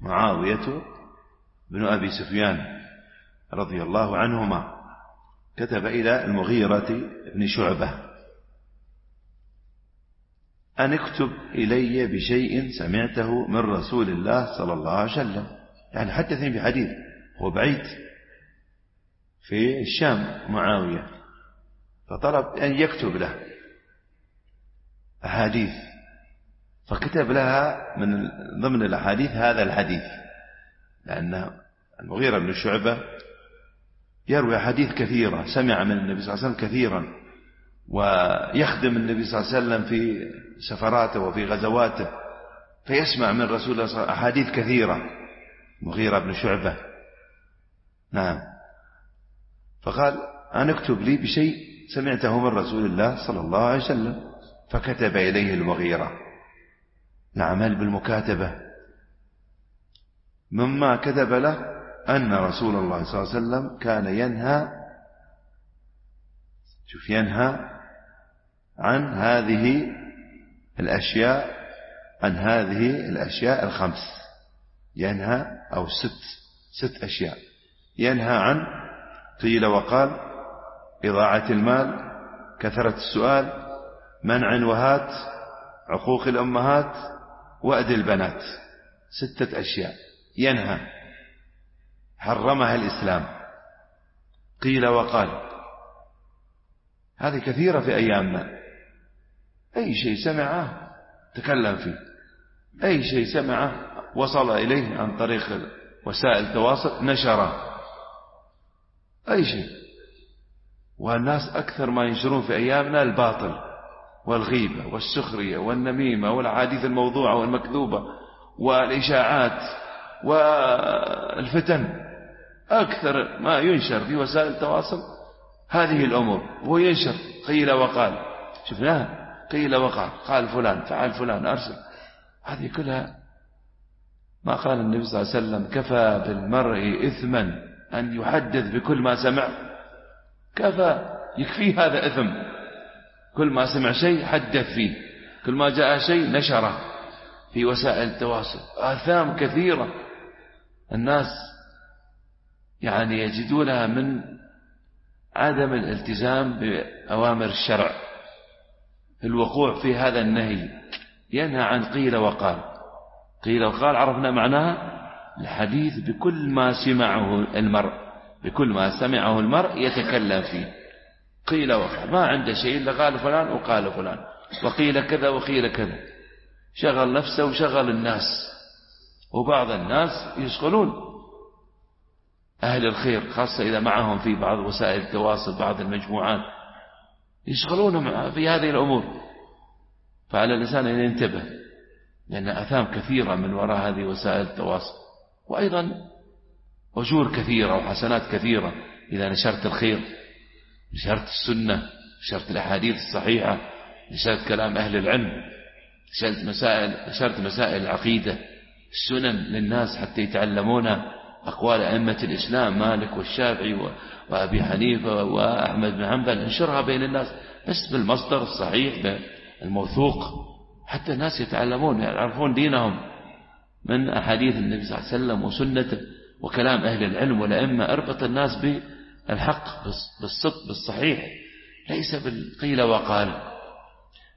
معاوية بن أبي سفيان رضي الله عنهما كتب إلى المغيرة بن شعبة أن اكتب إلي بشيء سمعته من رسول الله صلى الله عليه وسلم، يعني حدثني بحديث، هو بعيد في الشام معاوية، فطلب أن يكتب له أحاديث، فكتب لها من ضمن الأحاديث هذا الحديث، لأن المغيرة بن شعبة يروي أحاديث كثيرة، سمع من النبي صلى الله عليه وسلم كثيرا، ويخدم النبي صلى الله عليه وسلم في سفراته وفي غزواته، فيسمع من رسول الله صلى الله عليه وسلم أحاديث كثيرة مغيرة بن شعبة. نعم. فقال أن اكتب لي بشيء سمعته من رسول الله صلى الله عليه وسلم، فكتب إليه المغيرة. نعمل بالمكاتبة. مما كتب له أن رسول الله صلى الله عليه وسلم كان ينهى عن هذه الأشياء الخمس، ينهى أو ست أشياء، ينهى عن قيل وقال، إضاعة المال، كثرة السؤال، منع وهات، عقوق الأمهات، وأد البنات. 6 أشياء ينهى، حرمها الإسلام. قيل وقال، هذه كثيرة في أيامنا، أي شيء سمعه تكلم فيه، أي شيء سمعه وصل إليه عن طريق وسائل التواصل نشره، أي شيء. والناس أكثر ما ينشرون في أيامنا الباطل والغيبة والسخرية والنميمة والحديث الموضوعة والمكذوبة والإشاعات والفتن، أكثر ما ينشر في وسائل التواصل هذه الأمور، وهو ينشر قيل وقال، شفناها، قيل وقال، قال فلان، فعل فلان، أرسل. هذه كلها ما قال النبي صلى الله عليه وسلم: كفى بالمرء إثما أن يحدث بكل ما سمع. كفى، يكفي هذا إثم، كل ما سمع شيء حدث فيه، كل ما جاء شيء نشره في وسائل التواصل. آثام كثيرة الناس يعني يجدونها من عدم الالتزام بأوامر الشرع، الوقوع في هذا النهي. ينهى عن قيل وقال. قيل وقال عرفنا معناها الحديث بكل ما سمعه المرء يتكلم فيه. قيل وقال، ما عنده شيء إلا قال فلان وقال فلان وقيل كذا وقيل كذا، شغل نفسه وشغل الناس. وبعض الناس يشغلون أهل الخير، خاصة إذا معهم في بعض وسائل التواصل، بعض المجموعات يشغلونهم في هذه الأمور. فعلى الإنسان أن ينتبه، لأن أثام كثيرة من وراء هذه وسائل التواصل، وأيضا أجور كثيرة وحسنات كثيرة إذا نشرت الخير، نشرت السنة، نشرت الأحاديث الصحيحة، نشرت كلام أهل العلم، نشرت مسائل العقيدة، السنن للناس حتى يتعلمون أقوال أئمة الإسلام، مالك والشافعي وأبي حنيفة وأحمد بن حنبل. انشرها بين الناس بس بالمصدر الصحيح الموثوق، حتى الناس يتعلمون يعرفون دينهم من أحاديث النبي صلى الله عليه وسلم وسنته وكلام أهل العلم والأئمة. اربط الناس بالحق، بالصدق، بالصحيح، ليس بالقيل وقال.